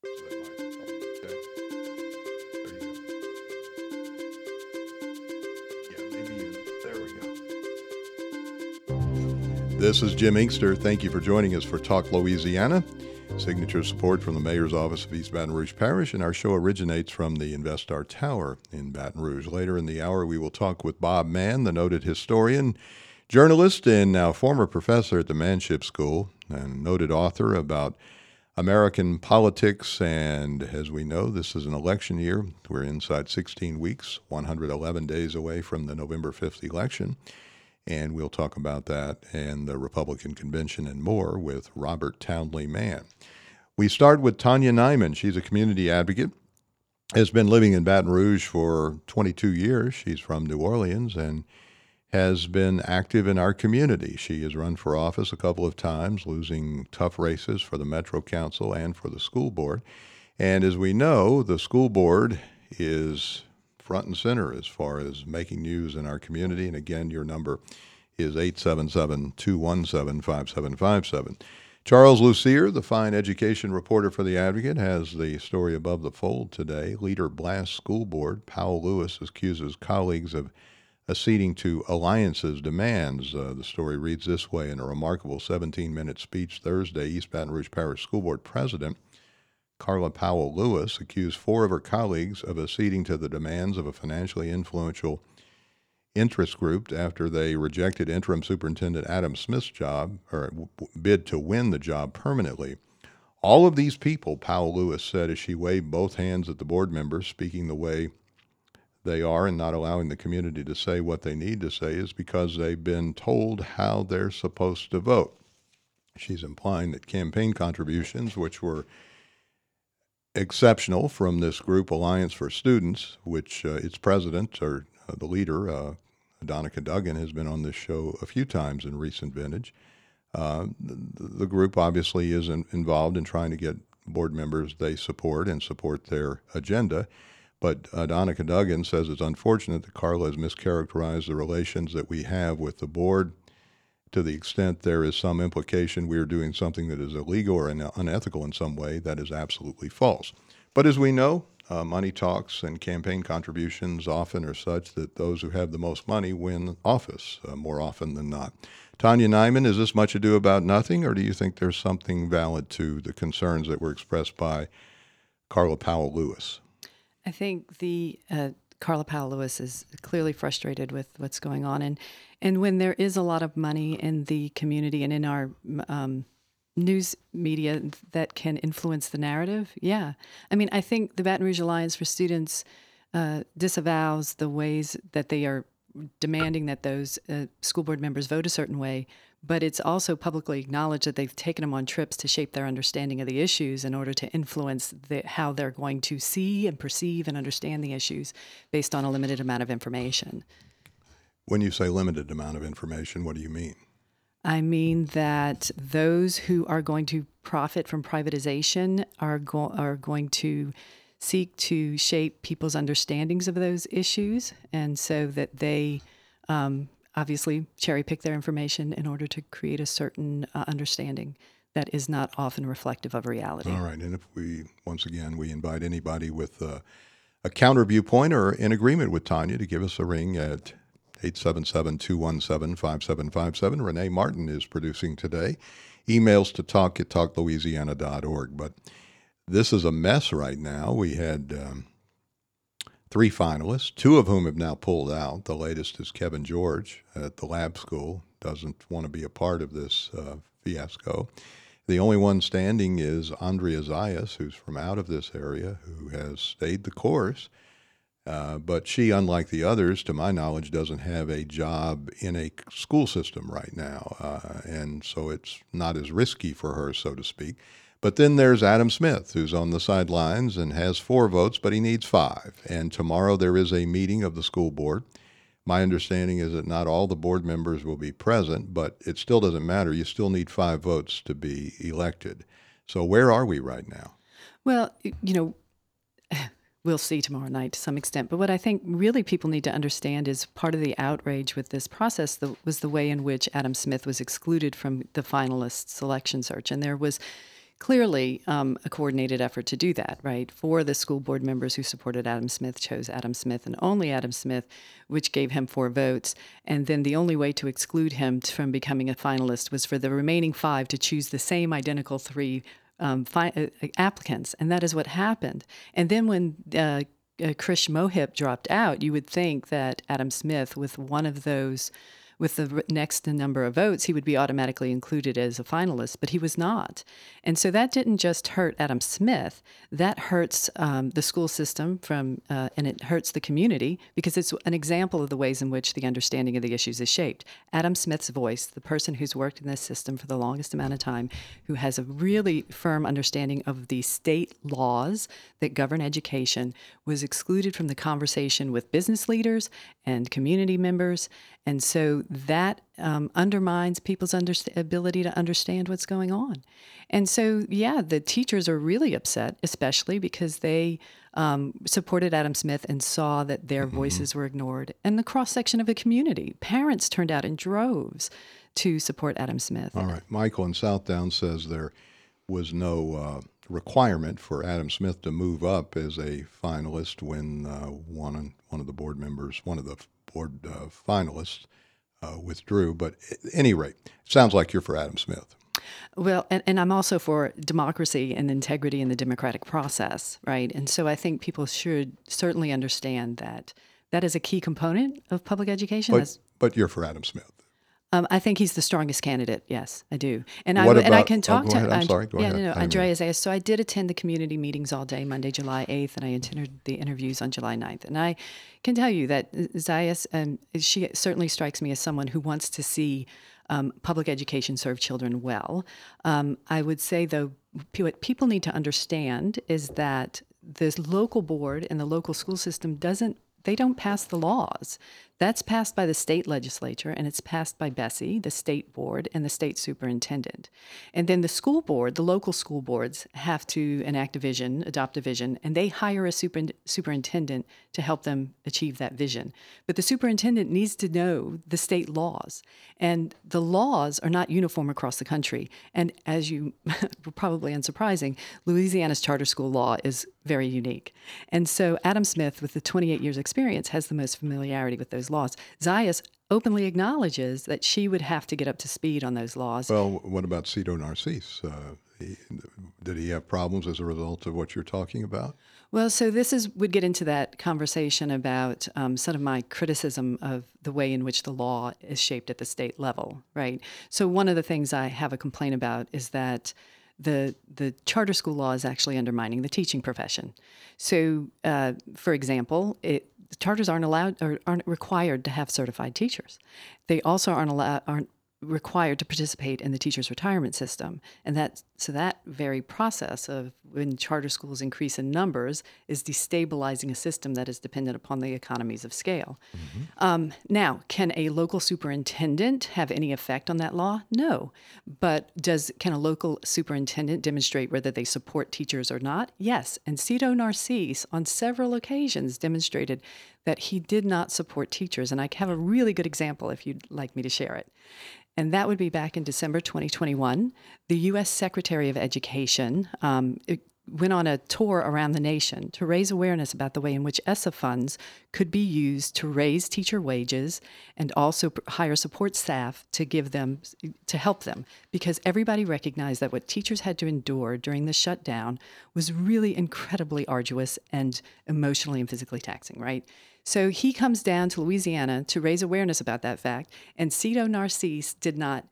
to that microphone. Okay, there you go. Yeah, maybe you. There we go. This is Jim Inkster. Thank you for joining us for Talk Louisiana. Signature support from the Mayor's Office of East Baton Rouge Parish, and our show originates from the InvestStar Tower in Baton Rouge. Later in the hour, we will talk with Bob Mann, the noted historian, journalist, and now former professor at the Manship School, and noted author about American politics. And as we know, this is an election year. We're inside 16 weeks, 111 days away from the November 5th election. And we'll talk about that and the Republican convention and more with Robert Townley Mann. We start with Tanya Nyman. She's a community advocate, has been living in Baton Rouge for 22 years. She's from New Orleans and has been active in our community. She has run for office a couple of times, losing tough races for the Metro Council and for the school board. And as we know, the school board is front and center as far as making news in our community. And again, your number is 877-217-5757. Charles Lucier, the fine education reporter for The Advocate, has the story above the fold today. Leader blasts school board. Powell Lewis accuses colleagues of acceding to Alliance's demands. The story reads this way: in a remarkable 17-minute speech Thursday, East Baton Rouge Parish School Board President Carla Powell Lewis accused four of her colleagues of acceding to the demands of a financially influential interest group after they rejected interim superintendent Adam Smith's job, or bid to win the job permanently. All of these people, Powell Lewis said as she waved both hands at the board members, speaking the way they are and not allowing the community to say what they need to say, is because they've been told how they're supposed to vote. She's implying that campaign contributions, which were exceptional from this group, Alliance for Students, which its president, or the leader, Donica Duggan, has been on this show a few times in recent vintage. The group obviously is involved in trying to get board members they support and support their agenda. But Donica Duggan says it's unfortunate that Carla has mischaracterized the relations that we have with the board to the extent there is some implication we are doing something that is illegal or unethical in some way. That is absolutely false. But as we know, money talks, and campaign contributions often are such that those who have the most money win office more often than not. Tanya Nyman, is this much ado about nothing, or do you think there's something valid to the concerns that were expressed by Carla Powell Lewis? I think the Carla Powell Lewis is clearly frustrated with what's going on, and when there is a lot of money in the community and in our news media that can influence the narrative, yeah. I mean, I think the Baton Rouge Alliance for Students disavows the ways that they are demanding that those school board members vote a certain way, but it's also publicly acknowledged that they've taken them on trips to shape their understanding of the issues in order to influence how they're going to see and perceive and understand the issues based on a limited amount of information. When you say limited amount of information, what do you mean? I mean that those who are going to profit from privatization are going to seek to shape people's understandings of those issues, and so that they obviously cherry pick their information in order to create a certain understanding that is not often reflective of reality. All right, and if we invite anybody with a counter viewpoint or in agreement with Tanya to give us a ring at 877-217-5757. Renee Martin is producing today. Emails to talk@talklouisiana.org. But this is a mess right now. We had three finalists, two of whom have now pulled out. The latest is Kevin George at the lab school, doesn't want to be a part of this fiasco. The only one standing is Andrea Zayas, who's from out of this area, who has stayed the course. But she, unlike the others, to my knowledge, doesn't have a job in a school system right now. And so it's not as risky for her, so to speak. But then there's Adam Smith, who's on the sidelines and has 4 votes, but he needs 5. And tomorrow there is a meeting of the school board. My understanding is that not all the board members will be present, but it still doesn't matter. You still need 5 votes to be elected. So where are we right now? Well, we'll see tomorrow night to some extent. But what I think really people need to understand is part of the outrage with this process was the way in which Adam Smith was excluded from the finalist selection search. And there was clearly a coordinated effort to do that, right? 4 of the school board members who supported Adam Smith chose Adam Smith and only Adam Smith, which gave him 4 votes. And then the only way to exclude him from becoming a finalist was for the remaining 5 to choose the same identical 3 applicants. And that is what happened. And then when Krish Mohip dropped out, you would think that Adam Smith, with one of those, with the next number of votes, he would be automatically included as a finalist, but he was not. And so that didn't just hurt Adam Smith, that hurts the school system and it hurts the community, because it's an example of the ways in which the understanding of the issues is shaped. Adam Smith's voice, the person who's worked in this system for the longest amount of time, who has a really firm understanding of the state laws that govern education, was excluded from the conversation with business leaders and community members. And so that undermines people's ability to understand what's going on. And so, yeah, the teachers are really upset, especially because they supported Adam Smith and saw that their voices were ignored. And the cross-section of the community, parents turned out in droves to support Adam Smith. All right. Michael in Southdown says there was no requirement for Adam Smith to move up as a finalist when one of the board members, one of the board finalists withdrew. But at any rate, it sounds like you're for Adam Smith. Well, and I'm also for democracy and integrity in the democratic process, right? And so I think people should certainly understand that that is a key component of public education. But you're for Adam Smith. I think he's the strongest candidate. Yes, I do. And I can talk to I'm sorry. Go ahead. Andrea Zayas. So I did attend the community meetings all day, Monday, July 8th, and I attended the interviews on July 9th. And I can tell you that Zayas, she certainly strikes me as someone who wants to see public education serve children well. I would say, though, what people need to understand is that this local board and the local school system they don't pass the laws. That's passed by the state legislature, and it's passed by Bessie, the state board, and the state superintendent. And then the school board, the local school boards, have to enact a vision, adopt a vision, and they hire a superintendent to help them achieve that vision. But the superintendent needs to know the state laws, and the laws are not uniform across the country. And as you probably unsurprising, Louisiana's charter school law is very unique. And so Adam Smith, with the 28 years experience, has the most familiarity with those laws. Zayas openly acknowledges that she would have to get up to speed on those laws. Well, what about Cito Narcisse? Did he have problems as a result of what you're talking about? Well, so would get into that conversation about some of my criticism of the way in which the law is shaped at the state level, right? So one of the things I have a complaint about is that the charter school law is actually undermining the teaching profession. So, for example, charters aren't allowed or aren't required to have certified teachers. They also aren't required to participate in the teachers' retirement system. And that very process of when charter schools increase in numbers is destabilizing a system that is dependent upon the economies of scale. Mm-hmm. Now, can a local superintendent have any effect on that law? No. But can a local superintendent demonstrate whether they support teachers or not? Yes. And Cito Narcisse, on several occasions, demonstrated that he did not support teachers. And I have a really good example if you'd like me to share it. And that would be back in December 2021. The U.S. Secretary of Education went on a tour around the nation to raise awareness about the way in which ESSA funds could be used to raise teacher wages and also hire support staff to help them, because everybody recognized that what teachers had to endure during the shutdown was really incredibly arduous and emotionally and physically taxing, right? So he comes down to Louisiana to raise awareness about that fact, and Cito Narcisse did not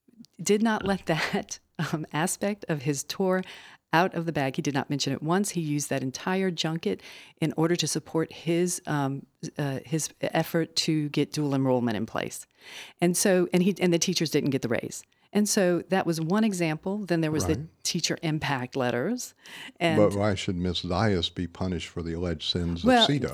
let that aspect of his tour out of the bag. He did not mention it once. He used that entire junket in order to support his effort to get dual enrollment in place, and the teachers didn't get the raise. And so that was one example. Then there was the teacher impact letters. But why should Ms. Zayas be punished for the alleged sins of Cito?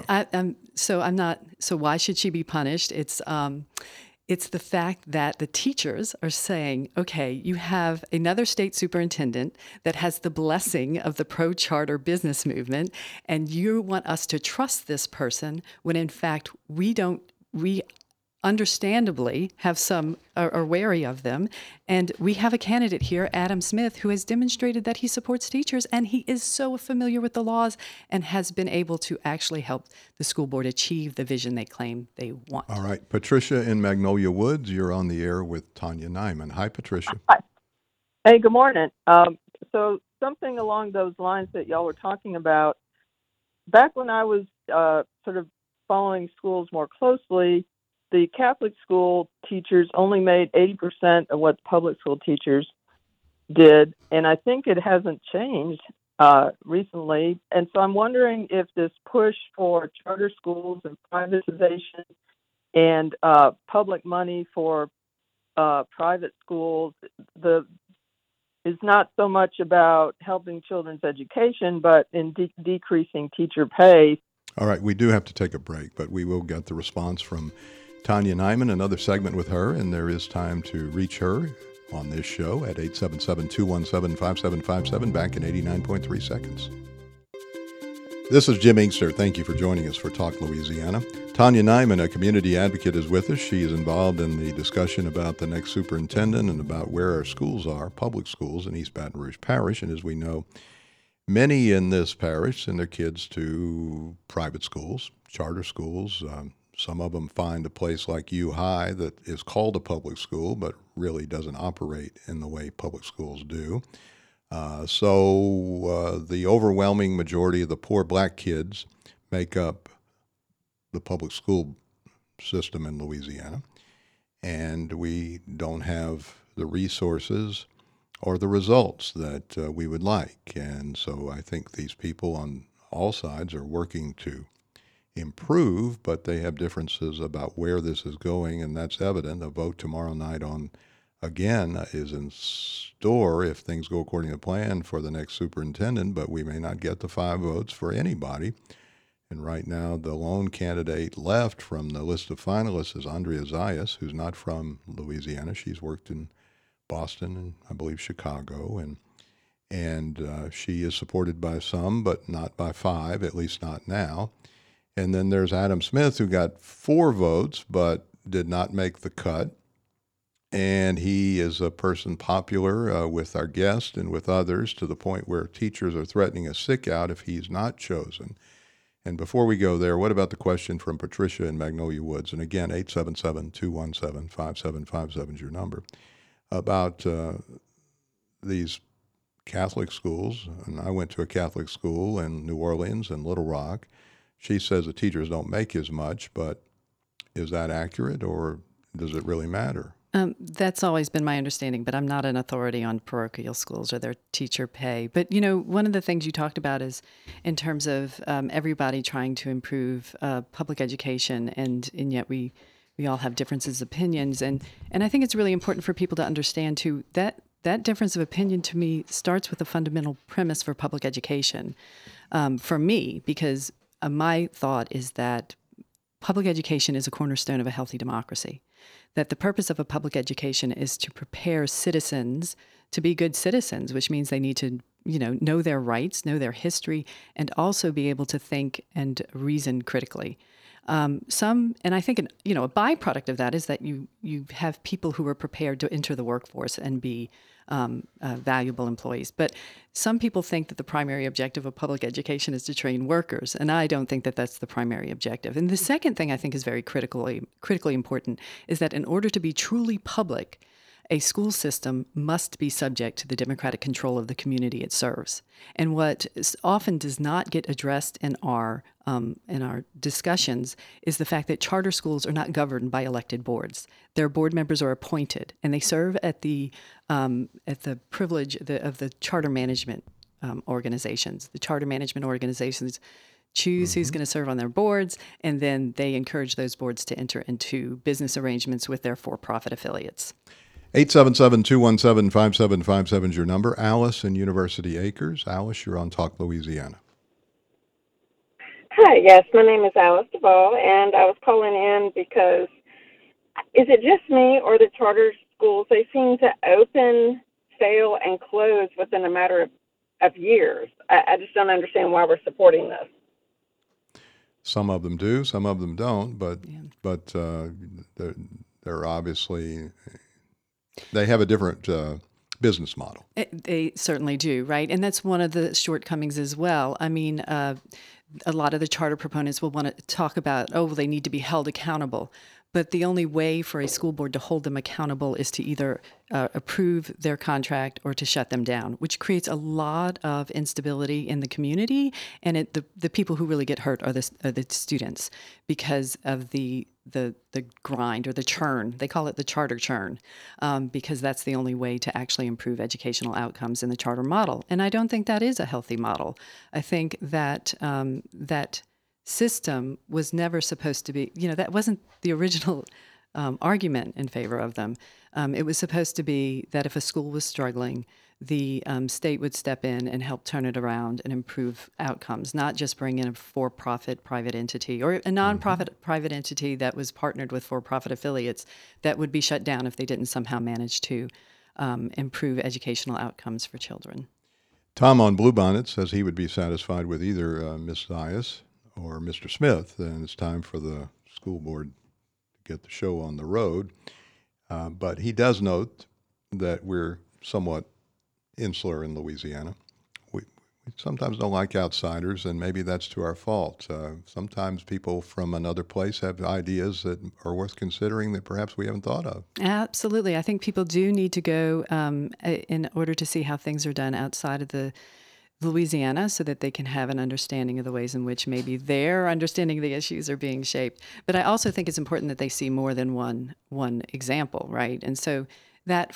So why should she be punished? It's the fact that the teachers are saying, okay, you have another state superintendent that has the blessing of the pro-charter business movement, and you want us to trust this person when in fact we understandably have some are wary of them. And we have a candidate here, Adam Smith, who has demonstrated that he supports teachers, and he is so familiar with the laws and has been able to actually help the school board achieve the vision they claim they want. All right. Patricia in Magnolia Woods, you're on the air with Tanya Nyman. Hi, Patricia. Hi. Hey, good morning. So something along those lines that y'all were talking about, back when I was sort of following schools more closely, the Catholic school teachers only made 80% of what public school teachers did, and I think it hasn't changed recently. And so I'm wondering if this push for charter schools and privatization and public money for private schools, is not so much about helping children's education, but in decreasing teacher pay. All right, we do have to take a break, but we will get the response from Tanya Nyman, another segment with her, and there is time to reach her on this show at 877-217-5757, back in 89.3 seconds. This is Jim Inkster. Thank you for joining us for Talk Louisiana. Tanya Nyman, a community advocate, is with us. She is involved in the discussion about the next superintendent and about where our schools are, public schools in East Baton Rouge Parish. And as we know, many in this parish send their kids to private schools, charter schools. Some of them find a place like U High that is called a public school, but really doesn't operate in the way public schools do. So the overwhelming majority of the poor black kids make up the public school system in Louisiana, and we don't have the resources or the results that we would like. And so I think these people on all sides are working to improve, but they have differences about where this is going, and that's evident. A vote tomorrow night on, again, is in store if things go according to plan for the next superintendent, but we may not get the 5 votes for anybody. And right now, the lone candidate left from the list of finalists is Andrea Zayas, who's not from Louisiana. She's worked in Boston and I believe Chicago, and she is supported by some, but not by 5, at least not now. And then there's Adam Smith, who got 4 votes, but did not make the cut. And he is a person popular with our guest and with others, to the point where teachers are threatening a sick out if he's not chosen. And before we go there, what about the question from Patricia in Magnolia Woods? And again, 877-217-5757 is your number, about these Catholic schools. And I went to a Catholic school in New Orleans and Little Rock. She says the teachers don't make as much, but is that accurate, or does it really matter? That's always been my understanding, but I'm not an authority on parochial schools or their teacher pay. But, you know, one of the things you talked about is in terms of everybody trying to improve public education, and yet we all have differences of opinions. And I think it's really important for people to understand, too, that difference of opinion, to me, starts with a fundamental premise for public education for me, because my thought is that public education is a cornerstone of a healthy democracy. That the purpose of a public education is to prepare citizens to be good citizens, which means they need to, know their rights, know their history, and also be able to think and reason critically. And I think, a byproduct of that is that you have people who are prepared to enter the workforce and be valuable employees. But some people think that the primary objective of public education is to train workers, and I don't think that that's the primary objective. And the second thing I think is very critically important is that in order to be truly public, a school system must be subject to the democratic control of the community it serves. And what often does not get addressed in our discussions is the fact that charter schools are not governed by elected boards. Their board members are appointed, and they serve at the privilege of the charter management organizations. The charter management organizations choose who's going to serve on their boards, and then they encourage those boards to enter into business arrangements with their for-profit affiliates. 877-217-5757 is your number. Alice in University Acres. Alice, you're on Talk Louisiana. Hi, yes, my name is Alice Duvall, and I was calling in because is it just me, or the charter schools, they seem to open, fail, and close within a matter of years? I just don't understand why we're supporting this. Some of them do, some of them don't, but Yeah. they're obviously they have a different business model. They certainly do, right? And that's one of the shortcomings as well. I mean, a lot of the charter proponents will want to talk about, oh, well, they need to be held accountable. But the only way for a school board to hold them accountable is to either approve their contract or to shut them down, which creates a lot of instability in the community. And the people who really get hurt are the students because of the grind or the churn. They call it the charter churn because that's the only way to actually improve educational outcomes in the charter model. And I don't think that is a healthy model. I think that that system was never supposed to be, that wasn't the original argument in favor of them. It was supposed to be that if a school was struggling, the state would step in and help turn it around and improve outcomes, not just bring in a for-profit private entity or a nonprofit private entity that was partnered with for-profit affiliates that would be shut down if they didn't somehow manage to improve educational outcomes for children. Tom on Bluebonnet says he would be satisfied with either Ms. Zayas or Mr. Smith, and it's time for the school board to get the show on the road. But he does note that we're somewhat insular in Louisiana. We sometimes don't like outsiders, and maybe that's to our fault. Sometimes people from another place have ideas that are worth considering that perhaps we haven't thought of. Absolutely. I think people do need to go in order to see how things are done outside of the Louisiana so that they can have an understanding of the ways in which maybe their understanding of the issues are being shaped. But I also think it's important that they see more than one example, right? And so that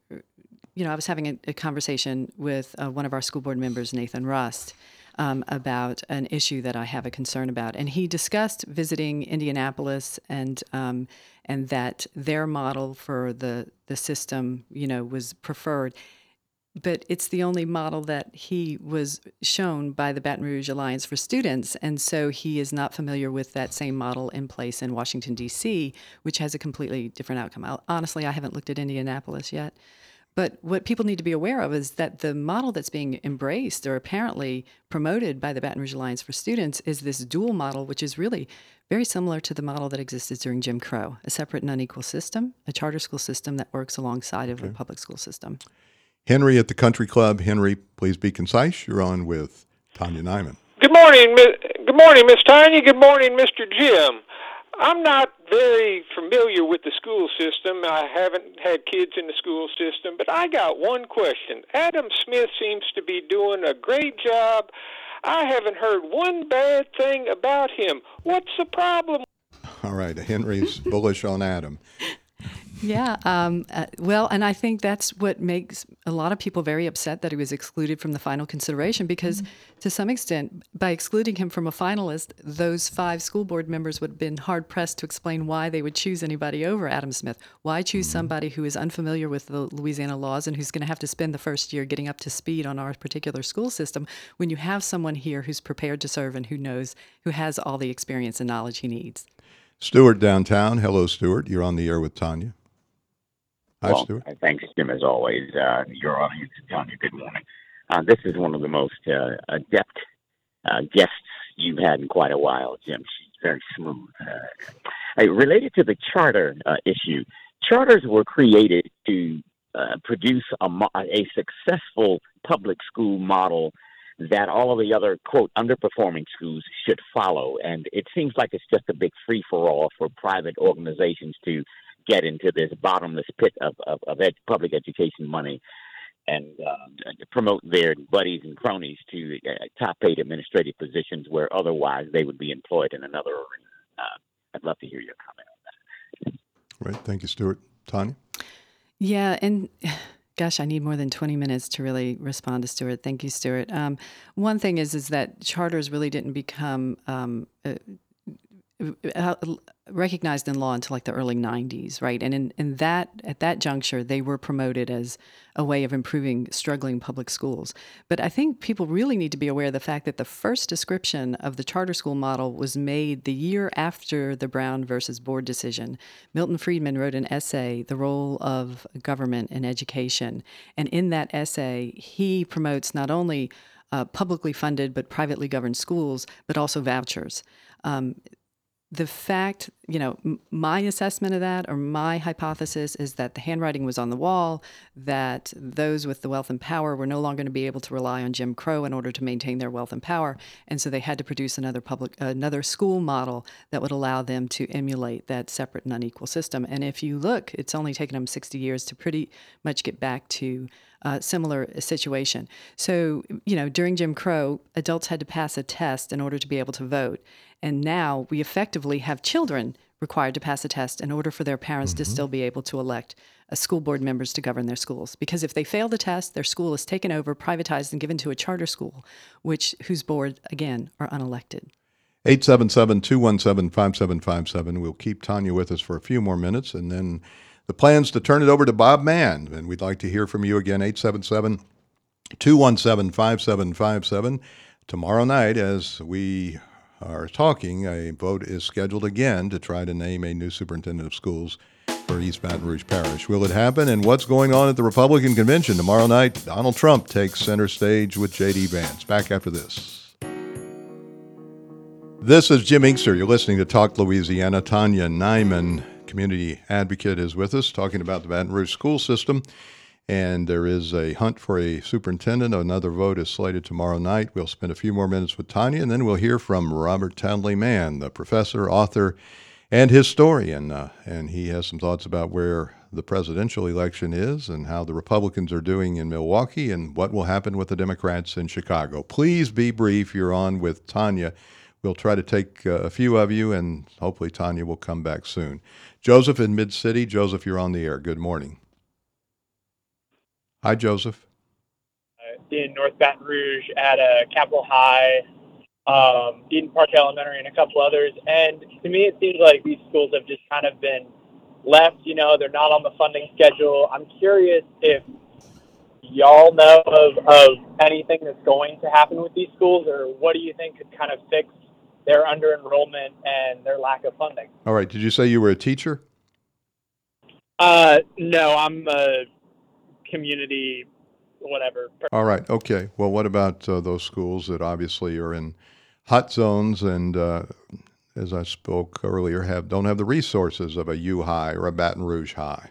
I was having a conversation with one of our school board members, Nathan Rust, about an issue that I have a concern about. And he discussed visiting Indianapolis and that their model for the system, was preferred. But it's the only model that he was shown by the Baton Rouge Alliance for Students. And so he is not familiar with that same model in place in Washington, D.C., which has a completely different outcome. Honestly, I haven't looked at Indianapolis yet. But what people need to be aware of is that the model that's being embraced or apparently promoted by the Baton Rouge Alliance for Students is this dual model, which is really very similar to the model that existed during Jim Crow, a separate and unequal system, a charter school system that works alongside of a public school system. Henry at the Country Club. Henry, please be concise. You're on with Tanya Nyman. Good morning, Miss Tanya. Good morning, Mr. Jim. I'm not very familiar with the school system. I haven't had kids in the school system, but I got one question. Adam Smith seems to be doing a great job. I haven't heard one bad thing about him. What's the problem? All right, Henry's bullish on Adam. Yeah, well, and I think that's what makes a lot of people very upset that he was excluded from the final consideration because to some extent, by excluding him from a finalist, those 5 school board members would have been hard-pressed to explain why they would choose anybody over Adam Smith. Why choose somebody who is unfamiliar with the Louisiana laws and who's going to have to spend the first year getting up to speed on our particular school system when you have someone here who's prepared to serve and who has all the experience and knowledge he needs? Stuart downtown. Hello, Stuart. You're on the air with Tanya. Hi, Stuart. Thanks, Jim, as always. Your audience, Tanya, good morning. This is one of the most adept guests you've had in quite a while, Jim. She's very smooth. Related to the charter issue, charters were created to produce a successful public school model that all of the other, quote, underperforming schools should follow. And it seems like it's just a big free-for-all for private organizations to get into this bottomless pit of public education money and promote their buddies and cronies to top-paid administrative positions where otherwise they would be employed in another arena. I'd love to hear your comment on that. Right. Thank you, Stuart. Tanya? Yeah, and gosh, I need more than 20 minutes to really respond to Stuart. Thank you, Stuart. One thing is that charters really didn't become recognized in law until like the early 90s, right? And at that juncture, they were promoted as a way of improving struggling public schools. But I think people really need to be aware of the fact that the first description of the charter school model was made the year after the Brown versus Board decision. Milton Friedman wrote an essay, The Role of Government in Education. And in that essay, he promotes not only publicly funded but privately governed schools, but also vouchers. The fact, my assessment of that, or my hypothesis, is that the handwriting was on the wall, that those with the wealth and power were no longer going to be able to rely on Jim Crow in order to maintain their wealth and power, and so they had to produce another school model that would allow them to emulate that separate and unequal system. And if you look, it's only taken them 60 years to pretty much get back to similar situation. So, during Jim Crow, adults had to pass a test in order to be able to vote. And now we effectively have children required to pass a test in order for their parents to still be able to elect school board members to govern their schools. Because if they fail the test, their school is taken over, privatized, and given to a charter school, whose board, again, are unelected. 877-217-5757. We'll keep Tanya with us for a few more minutes, and then the plan's to turn it over to Bob Mann. And we'd like to hear from you again, 877-217-5757. Tomorrow night, as we are talking, a vote is scheduled again to try to name a new superintendent of schools for East Baton Rouge Parish. Will it happen? And what's going on at the Republican convention? Tomorrow night, Donald Trump takes center stage with J.D. Vance. Back after this. This is Jim Inkster. You're listening to Talk Louisiana. Tanya Nyman, community advocate, is with us talking about the Baton Rouge school system. And there is a hunt for a superintendent. Another vote is slated tomorrow night. We'll spend a few more minutes with Tanya, and then we'll hear from Robert Townley Mann, the professor, author, and historian. And he has some thoughts about where the presidential election is and how the Republicans are doing in Milwaukee and what will happen with the Democrats in Chicago. Please be brief. You're on with Tanya. We'll try to take a few of you, and hopefully Tanya will come back soon. Joseph in Mid-City. Joseph, you're on the air. Good morning. Hi, Joseph. In North Baton Rouge at Capitol High, Eden Park Elementary, and a couple others. And to me, it seems like these schools have just kind of been left. They're not on the funding schedule. I'm curious if y'all know of anything that's going to happen with these schools, or what do you think could kind of fix their under-enrollment and their lack of funding? All right. Did you say you were a teacher? No, I'm a community whatever. All right. Okay. Well, what about those schools that obviously are in hot zones and, as I spoke earlier, don't have the resources of a U High or a Baton Rouge High?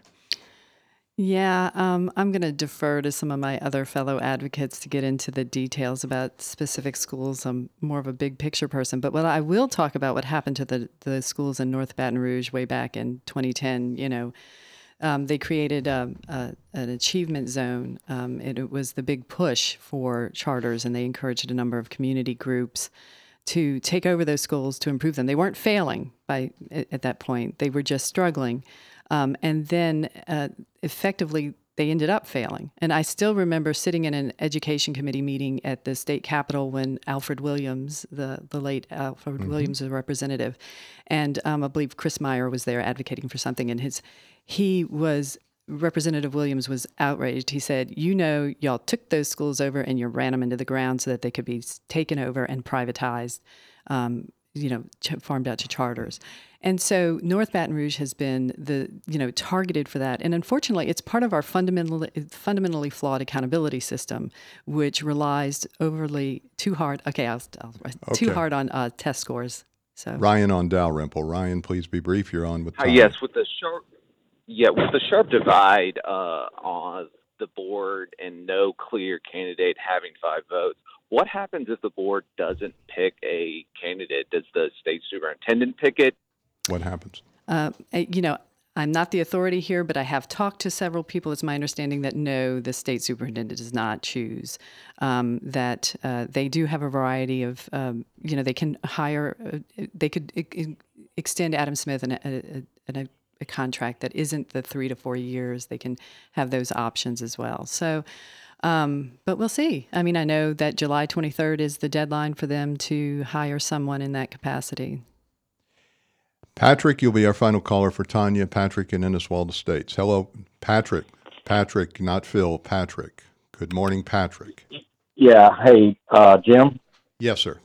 Yeah, I'm going to defer to some of my other fellow advocates to get into the details about specific schools. I'm more of a big picture person. But what I will talk about what happened to the schools in North Baton Rouge way back in 2010, they created an achievement zone. It was the big push for charters, and they encouraged a number of community groups to take over those schools to improve them. They weren't failing at that point. They were just struggling. And then effectively, they ended up failing. And I still remember sitting in an education committee meeting at the state capitol when Alfred Williams, the late Alfred Williams, was a representative. And I believe Chris Meyer was there advocating for something. And Representative Williams was outraged. He said, y'all took those schools over and you ran them into the ground so that they could be taken over and privatized, farmed out to charters. And so North Baton Rouge has been targeted for that. And unfortunately, it's part of our fundamentally flawed accountability system, which relies too hard on test scores. So Ryan on Dalrymple. Ryan, please be brief. You're on with Tom. Yes, with the sharp divide on the board and no clear candidate having 5 votes, what happens if the board doesn't pick a candidate? Does the state superintendent pick it? What happens? I'm not the authority here, but I have talked to several people. It's my understanding that no, the state superintendent does not choose. That they do have a variety of, they can hire, they could extend Adam Smith a contract that isn't the 3 to 4 years. They can have those options as well. So, but we'll see. I mean, I know that July 23rd is the deadline for them to hire someone in that capacity. Patrick, you'll be our final caller for Tanya. Patrick in Inniswalda Estates. Hello, Patrick. Patrick, not Phil. Patrick. Good morning, Patrick. Yeah. Hey, Jim. Yes, sir.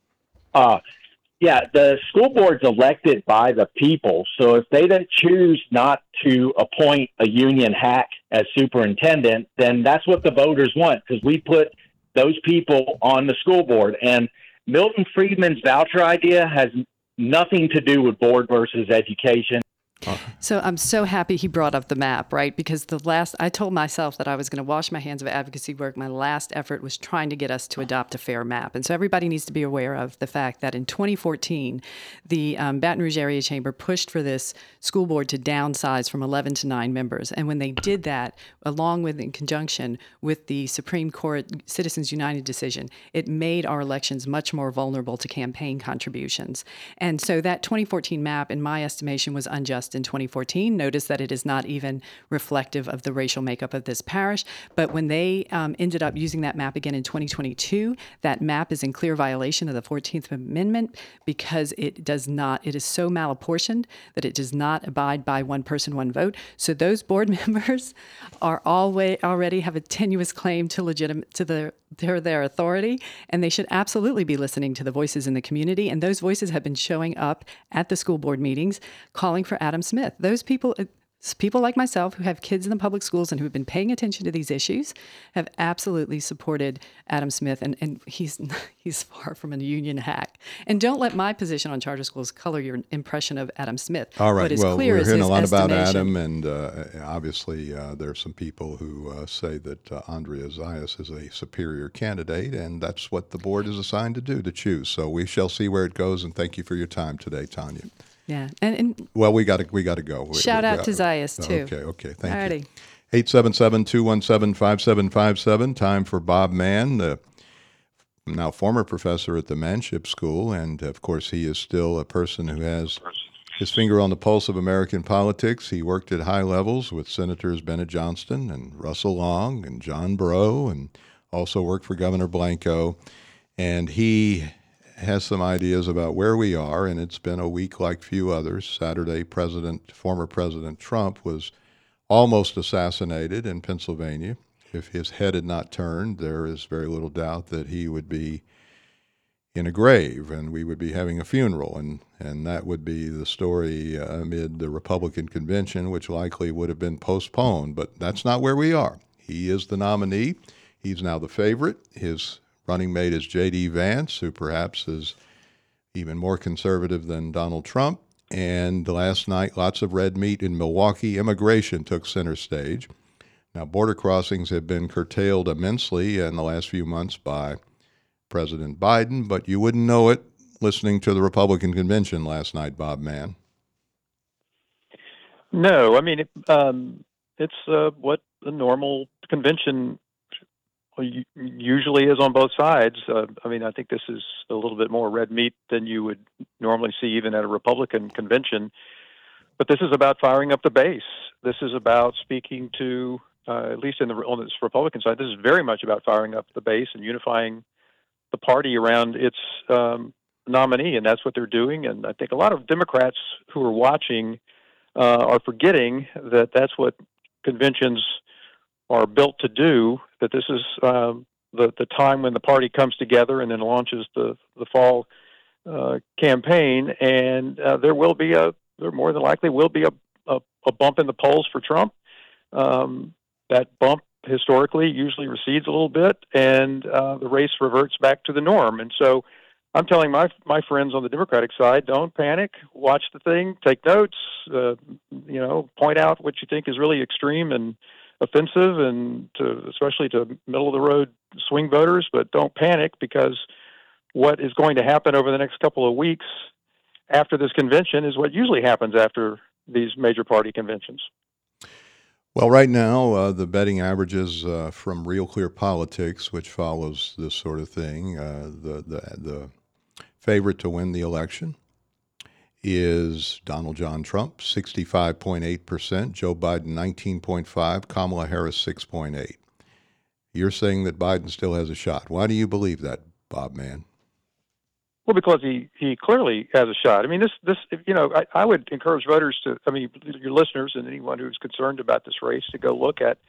Yeah, the school board's elected by the people. So if they then choose not to appoint a union hack as superintendent, then that's what the voters want, because we put those people on the school board. And Milton Friedman's voucher idea has nothing to do with board versus education. So I'm so happy he brought up the map, right? Because I told myself that I was going to wash my hands of advocacy work. My last effort was trying to get us to adopt a fair map. And so everybody needs to be aware of the fact that in 2014, the Baton Rouge Area Chamber pushed for this school board to downsize from 11 to 9 members. And when they did that, along with, in conjunction with the Supreme Court Citizens United decision, it made our elections much more vulnerable to campaign contributions. And so that 2014 map, in my estimation, was unjust in 2014. Notice that it is not even reflective of the racial makeup of this parish. But when they ended up using that map again in 2022, that map is in clear violation of the 14th Amendment because it is so malapportioned that it does not abide by one person, one vote. So those board members are already have a tenuous claim to their authority, and they should absolutely be listening to the voices in the community. And those voices have been showing up at the school board meetings calling for Adam Smith. Those people like myself who have kids in the public schools and who have been paying attention to these issues have absolutely supported Adam Smith, and he's far from a union hack. And don't let my position on charter schools color your impression of Adam Smith. All right. Well, we're hearing a lot about estimation. Adam, and obviously there are some people who say that Andrea Zayas is a superior candidate, and that's what the board is assigned to do, to choose. So we shall see where it goes, and thank you for your time today, Tanya. Yeah, and well, we got to go. Shout out to Zayas too. Okay, thank Alrighty. you. 877-217-5757. Time for Bob Mann, now former professor at the Manship School, and of course he is still a person who has his finger on the pulse of American politics. He worked at high levels with Senators Bennett Johnston and Russell Long and John Breaux, and also worked for Governor Blanco, and he has some ideas about where we are, and it's been a week like few others. Saturday, former President Trump was almost assassinated in Pennsylvania. If his head had not turned, there is very little doubt that he would be in a grave, and we would be having a funeral, and that would be the story amid the Republican convention, which likely would have been postponed. But that's not where we are. He is the nominee. He's now the favorite. His running mate is J.D. Vance, who perhaps is even more conservative than Donald Trump. And last night, lots of red meat in Milwaukee. Immigration took center stage. Now, border crossings have been curtailed immensely in the last few months by President Biden, but you wouldn't know it listening to the Republican convention last night, Bob Mann. No, I mean, it's what the normal convention usually is on both sides. I mean, I think this is a little bit more red meat than you would normally see even at a Republican convention. But this is about firing up the base. This is about speaking to, at least on this Republican side, this is very much about firing up the base and unifying the party around its nominee, and that's what they're doing. And I think a lot of Democrats who are watching are forgetting that that's what conventions are built to do, that this is the time when the party comes together and then launches the fall campaign, and there more than likely will be a bump in the polls for Trump. That bump historically usually recedes a little bit, and the race reverts back to the norm. And so I'm telling my friends on the Democratic side, don't panic, watch the thing, take notes, point out what you think is really extreme and offensive, and especially to middle of the road swing voters, but don't panic, because what is going to happen over the next couple of weeks after this convention is what usually happens after these major party conventions. Well, right now, the betting averages from Real Clear Politics, which follows this sort of thing, the favorite to win the election is Donald John Trump, 65.8%, Joe Biden, 19.5%, Kamala Harris, 6.8%. You're saying that Biden still has a shot. Why do you believe that, Bob Mann? Well, because he clearly has a shot. I mean, I would encourage voters your listeners and anyone who's concerned about this race to go look at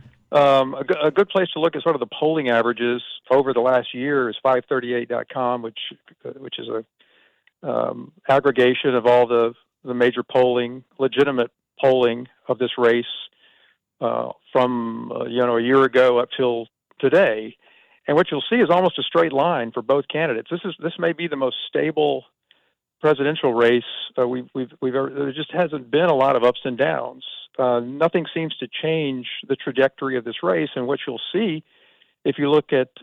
a good place to look at sort of the polling averages over the last year is 538.com, which is a aggregation of all the major legitimate polling of this race from a year ago up till today. And what you'll see is almost a straight line for both candidates. This may be the most stable presidential race we've ever. There just hasn't been a lot of ups and downs. Nothing seems to change the trajectory of this race. And what you'll see, if you look at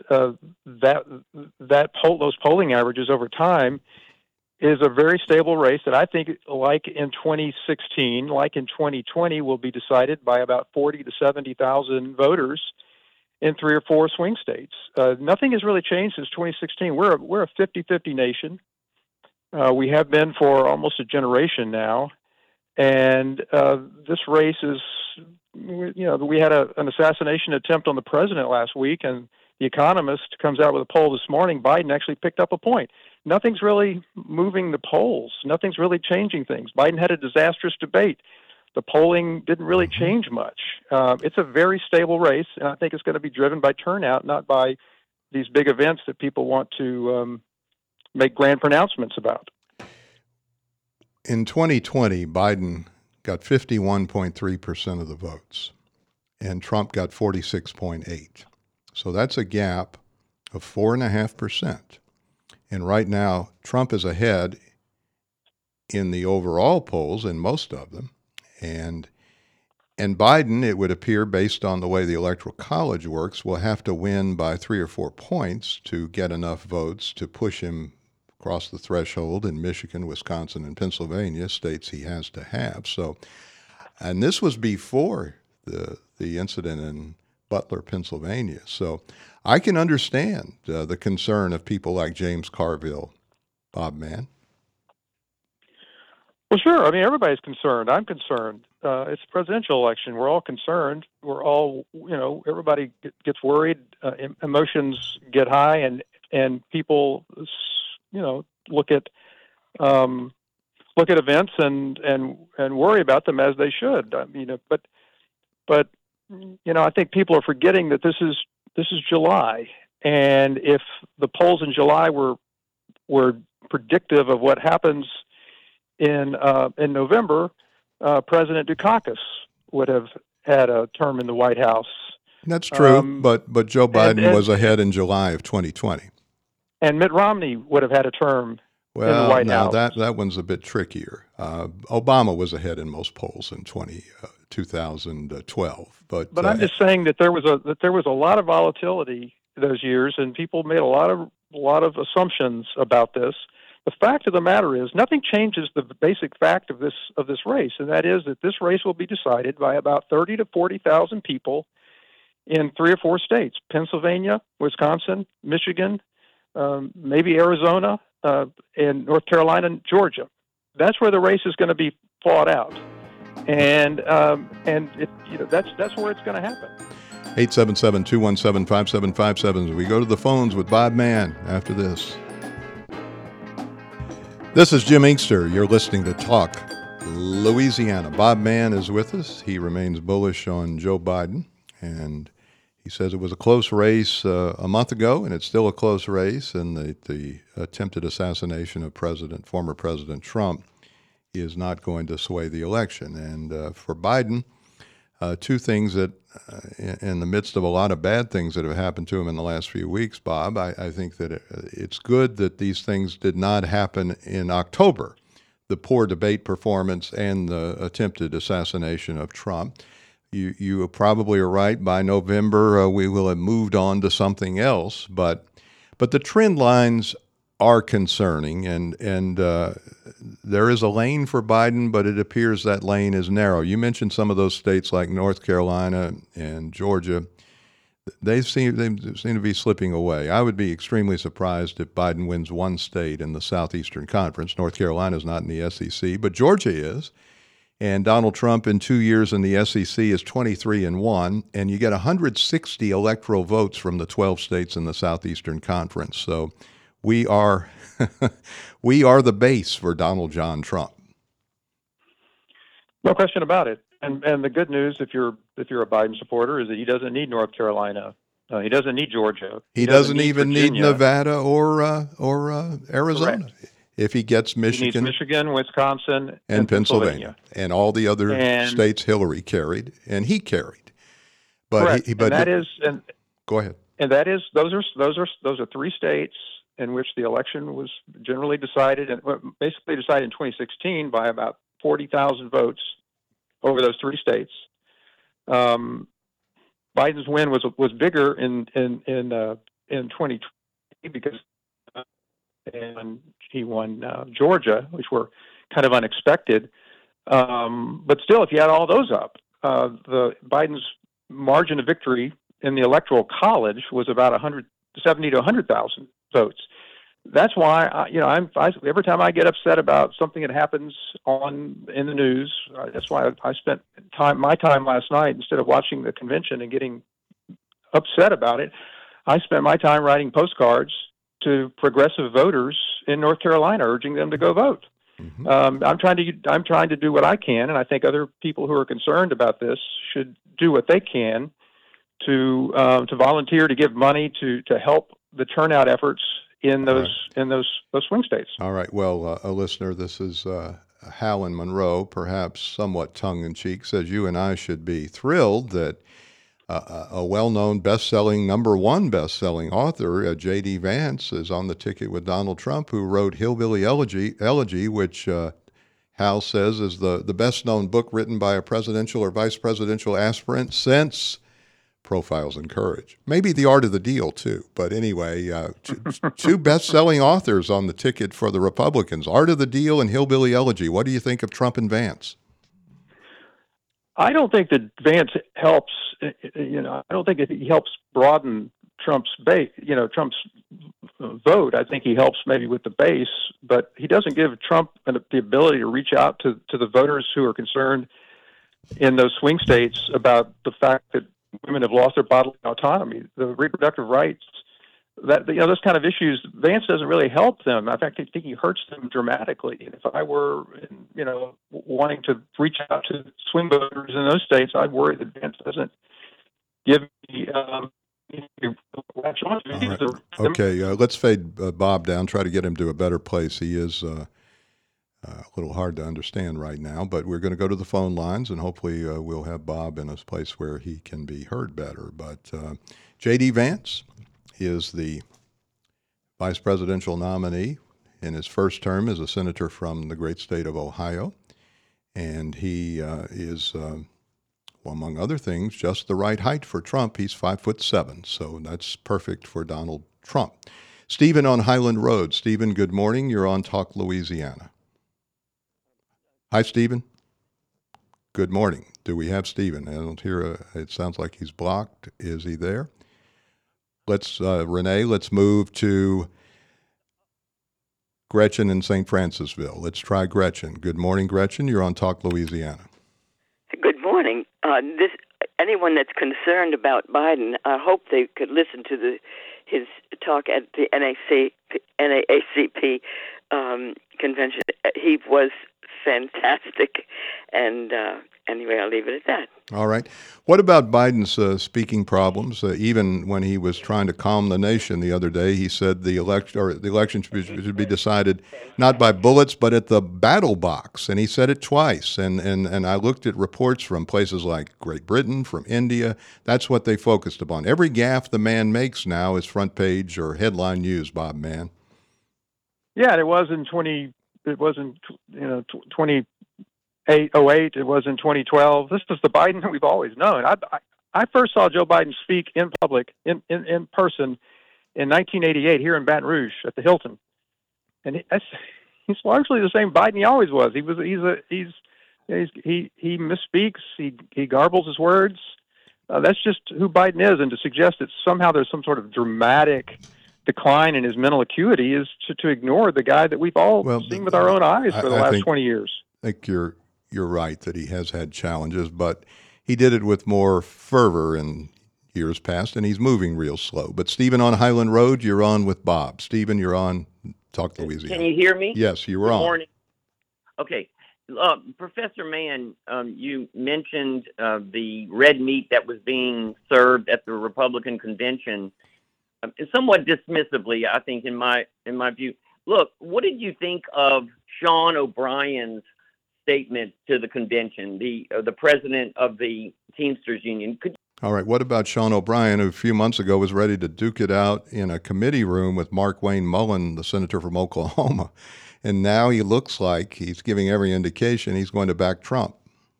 those polling averages over time, is a very stable race that I think, like in 2016, like in 2020, will be decided by about 40 to 70,000 voters in 3 or 4 swing states. Nothing has really changed since 2016. We're a 50-50 nation. We have been for almost a generation now, and this race is, we had an assassination attempt on the president last week, and The Economist comes out with a poll this morning. Biden actually picked up a point. Nothing's really moving the polls. Nothing's really changing things. Biden had a disastrous debate. The polling didn't really change much. It's a very stable race, and I think it's going to be driven by turnout, not by these big events that people want to make grand pronouncements about. In 2020, Biden got 51.3% of the votes, and Trump got 46.8%. So that's a gap of 4.5%. And right now, Trump is ahead in the overall polls, in most of them. And Biden, it would appear, based on the way the Electoral College works, will have to win by 3 or 4 points to get enough votes to push him across the threshold in Michigan, Wisconsin, and Pennsylvania, states he has to have. So, and this was before the incident in Butler, Pennsylvania. So I can understand the concern of people like James Carville. Bob Mann? Well, sure. I mean, everybody's concerned. I'm concerned. It's a presidential election. We're all concerned. We're all, everybody gets worried. Emotions get high, and people, look at events and worry about them as they should. I mean, but I think people are forgetting that this is July, and if the polls in July were predictive of what happens in November, President Dukakis would have had a term in the White House. That's true, but Joe Biden was ahead in July of 2020. And Mitt Romney would have had a term in the White House. Well, that one's a bit trickier. Obama was ahead in most polls in 2012. But I'm just saying that there was a lot of volatility those years, and people made a lot of assumptions about this. The fact of the matter is, nothing changes the basic fact of this race, and that is that this race will be decided by about 30 to 40,000 people in 3 or 4 states: Pennsylvania, Wisconsin, Michigan, maybe Arizona, and North Carolina, and Georgia. That's where the race is going to be fought out, and that's where it's going to happen. 877-217-5757. We go to the phones with Bob Mann after this. This is Jim Inkster. You're listening to Talk Louisiana. Bob Mann is with us. He remains bullish on Joe Biden, and he says it was a close race a month ago, and it's still a close race, and the attempted assassination of former President Trump is not going to sway the election. And for Biden, 2 things that, in the midst of a lot of bad things that have happened to him in the last few weeks, Bob, I think that it's good that these things did not happen in October, the poor debate performance and the attempted assassination of Trump. You probably are right. By November, we will have moved on to something else. But the trend lines are concerning, and there is a lane for Biden, but it appears that lane is narrow. You mentioned some of those states like North Carolina and Georgia. They seem to be slipping away. I would be extremely surprised if Biden wins one state in the Southeastern Conference. North Carolina is not in the SEC, but Georgia is. And Donald Trump in 2 years in the SEC is 23-1, and you get 160 electoral votes from the 12 states in the Southeastern Conference. So we are the base for Donald John Trump. No question about it. And the good news, if you're a Biden supporter, is that he doesn't need North Carolina. He doesn't need Georgia. He doesn't even need Nevada or Arizona. Correct. If he gets Michigan, he needs Michigan, Wisconsin, and Pennsylvania, and all the other states Hillary carried, and he carried. But correct. Go ahead. and that is those are three states in which the election was generally decided, and basically decided in 2016 by about 40,000 votes over those three states. Biden's win was bigger in 2020 because and he won Georgia, which were kind of unexpected. But still, if you add all those up, the Biden's margin of victory in the Electoral College was about 170 to 100,000 votes. That's why every time I get upset about something that happens in the news, that's why I spent my time last night, instead of watching the convention and getting upset about it, I spent my time writing postcards to progressive voters in North Carolina, urging them to go vote. Mm-hmm. I'm trying to do what I can, and I think other people who are concerned about this should do what they can to volunteer to give money to help the turnout efforts in those swing states. All right. Well, a listener, this is Hal in Monroe, perhaps somewhat tongue-in-cheek, says you and I should be thrilled that a well-known number one best-selling author, J.D. Vance, is on the ticket with Donald Trump, who wrote Hillbilly Elegy, which Hal says is the best-known book written by a presidential or vice presidential aspirant since Profiles in Courage. Maybe The Art of the Deal, too. But anyway, two best-selling authors on the ticket for the Republicans, Art of the Deal and Hillbilly Elegy. What do you think of Trump and Vance? I don't think that Vance helps. I don't think he helps broaden Trump's base. Trump's vote. I think he helps maybe with the base, but he doesn't give Trump the ability to reach out to the voters who are concerned in those swing states about the fact that women have lost their bodily autonomy, the reproductive rights. Those kind of issues, Vance doesn't really help them. In fact, I think he hurts them dramatically. And if I were, wanting to reach out to swing voters in those states, I'd worry that Vance doesn't give me. Right. Okay, let's fade Bob down. Try to get him to a better place. He is a little hard to understand right now, but we're going to go to the phone lines, and hopefully we'll have Bob in a place where he can be heard better. But J.D. Vance is the vice presidential nominee in his first term as a senator from the great state of Ohio. And he is, among other things, just the right height for Trump. He's 5'7", so that's perfect for Donald Trump. Stephen on Highland Road. Stephen, good morning. You're on Talk Louisiana. Hi, Stephen. Good morning. Do we have Stephen? I don't hear it sounds like he's blocked. Is he there? Renee, let's move to Gretchen in St. Francisville. Let's try Gretchen. Good morning, Gretchen. You're on Talk Louisiana. Good morning. Anyone that's concerned about Biden, I hope they could listen to his talk at the NAACP convention. He was fantastic, and anyway, I'll leave it at that. All right. What about Biden's speaking problems? Even when he was trying to calm the nation the other day, he said the election should be decided not by bullets, but at the battle box. And he said it twice. And I looked at reports from places like Great Britain, from India. That's what they focused upon. Every gaffe the man makes now is front page or headline news, Bob Mann. Yeah, it was in 2008. It was in 2012. This was the Biden that we've always known. I first saw Joe Biden speak in public, in person, in 1988 here in Baton Rouge at the Hilton, and he's largely the same Biden he always was. He misspeaks. He garbles his words. That's just who Biden is. And to suggest that somehow there's some sort of dramatic decline in his mental acuity is to ignore the guy that we've all seen with our own eyes for the last 20 years. I think you're right that he has had challenges, but he did it with more fervor in years past, and he's moving real slow. But Stephen on Highland Road, you're on with Bob. Stephen, you're on Talk Louisiana. Can you hear me? Yes, you were on. Good morning. Okay. Professor Mann, you mentioned the red meat that was being served at the Republican convention, somewhat dismissively, I think, in my view. Look, what did you think of Sean O'Brien's statement to the convention, the president of the Teamsters Union? All right. What about Sean O'Brien, who a few months ago was ready to duke it out in a committee room with Mark Wayne Mullen, the senator from Oklahoma? And now he looks like he's giving every indication he's going to back Trump.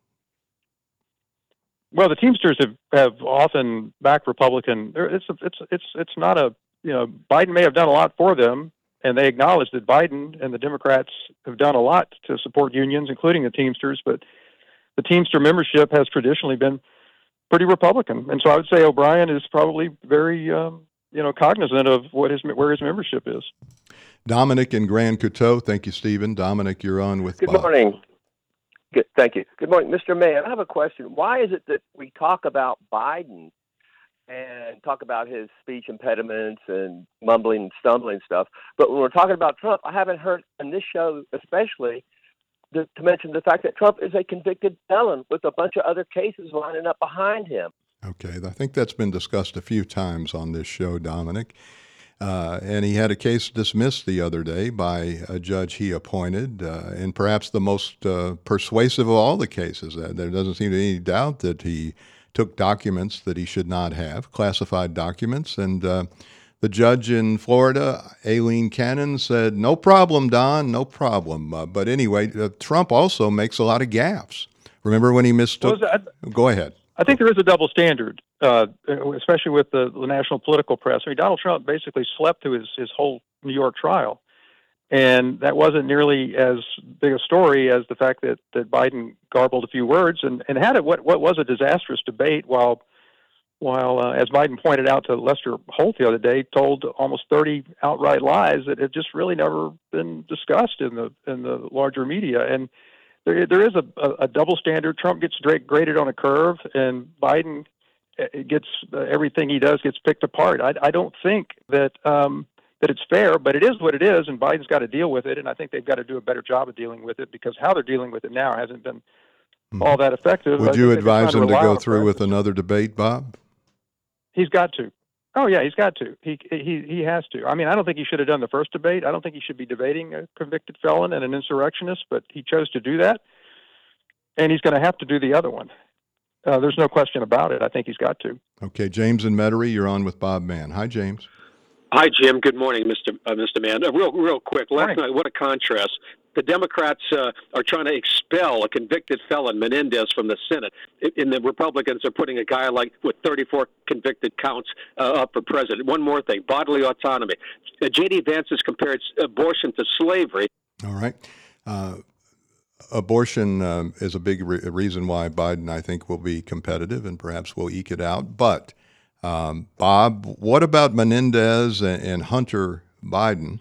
Well, the Teamsters have often backed Republican. It's not a, Biden may have done a lot for them, and they acknowledge that Biden and the Democrats have done a lot to support unions, including the Teamsters. But the Teamster membership has traditionally been pretty Republican, and so I would say O'Brien is probably very, cognizant of where his membership is. Dominic in Grand Coteau. Thank you, Stephen. Dominic, you're on with Good Bob. morning. Good, thank you. Good morning, Mr. Mann. I have a question. Why is it that we talk about Biden and talk about his speech impediments and mumbling and stumbling stuff, but when we're talking about Trump, I haven't heard on this show especially to mention the fact that Trump is a convicted felon with a bunch of other cases lining up behind him. Okay, I think that's been discussed a few times on this show, Dominic. And he had a case dismissed the other day by a judge he appointed, and perhaps the most persuasive of all the cases. There doesn't seem to be any doubt that he took documents that he should not have, classified documents, and the judge in Florida, Aileen Cannon, said, "No problem, Don, no problem." But anyway, Trump also makes a lot of gaffes. Remember when he mistook? Go ahead. I think there is a double standard, especially with the national political press. I mean, Donald Trump basically slept through his whole New York trial, and that wasn't nearly as big a story as the fact that Biden garbled a few words and had what was a disastrous debate while as Biden pointed out to Lester Holt the other day, told almost 30 outright lies that had just really never been discussed in the larger media. And there is a double standard. Trump gets graded on a curve, and Biden gets everything he does gets picked apart. I don't think that it's fair, but it is what it is, and Biden's got to deal with it. And I think they've got to do a better job of dealing with it because how they're dealing with it now hasn't been all that effective. Would you advise him to go through with another debate, Bob? He's got to. Oh yeah, he's got to. He has to. I mean, I don't think he should have done the first debate. I don't think he should be debating a convicted felon and an insurrectionist, but he chose to do that, and he's going to have to do the other one. There's no question about it. I think he's got to. Okay, James in Metairie, you're on with Bob Mann. Hi, James. Hi, Jim. Good morning, Mr. Mann. Real quick. Last Morning. night, what a contrast. The Democrats are trying to expel a convicted felon, Menendez, from the Senate, and the Republicans are putting a guy with 34 convicted counts up for president. One more thing, bodily autonomy. J.D. Vance has compared abortion to slavery. All right. Abortion is a big reason why Biden, I think, will be competitive and perhaps will eke it out. But, Bob, what about Menendez and Hunter Biden?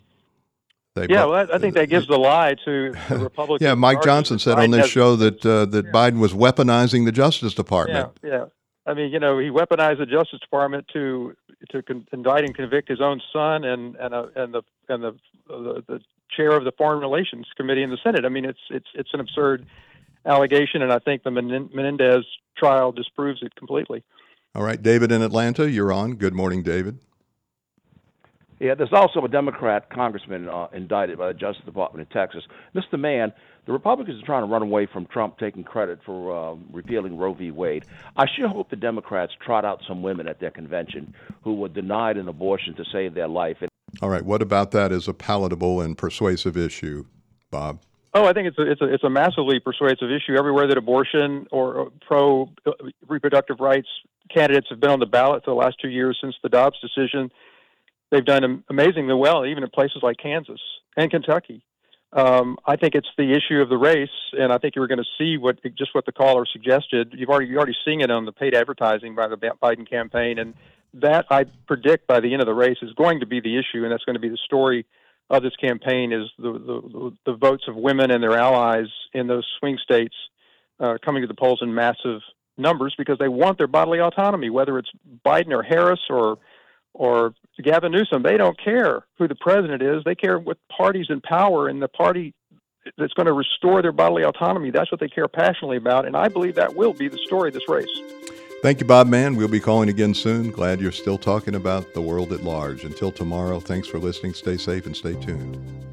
I think that gives the lie to the Republicans. Yeah, Mike Johnson said on this show that Biden was weaponizing the Justice Department. Yeah. I mean, he weaponized the Justice Department to indict and convict his own son and the chair of the Foreign Relations Committee in the Senate. I mean, it's an absurd allegation, and I think the Menendez trial disproves it completely. All right, David in Atlanta, you're on. Good morning, David. Yeah, there's also a Democrat congressman indicted by the Justice Department in Texas. Mr. Mann, the Republicans are trying to run away from Trump taking credit for repealing Roe v. Wade. I sure hope the Democrats trot out some women at their convention who were denied an abortion to save their life. All right, what about that as a palatable and persuasive issue, Bob? Oh, I think it's a massively persuasive issue. Everywhere that abortion or pro reproductive rights candidates have been on the ballot for the last 2 years since the Dobbs decision, they've done amazingly well, even in places like Kansas and Kentucky. I think it's the issue of the race, and I think you're going to see what the caller suggested. You're already seeing it on the paid advertising by the Biden campaign, and that I predict by the end of the race is going to be the issue, and that's going to be the story of this campaign: is the votes of women and their allies in those swing states coming to the polls in massive numbers because they want their bodily autonomy, whether it's Biden or Harris or Gavin Newsom. They don't care who the president is. They care what party's in power, and the party that's going to restore their bodily autonomy. That's what they care passionately about, and I believe that will be the story of this race. Thank you, Bob Mann. We'll be calling again soon. Glad you're still talking about the world at large. Until tomorrow, thanks for listening. Stay safe and stay tuned.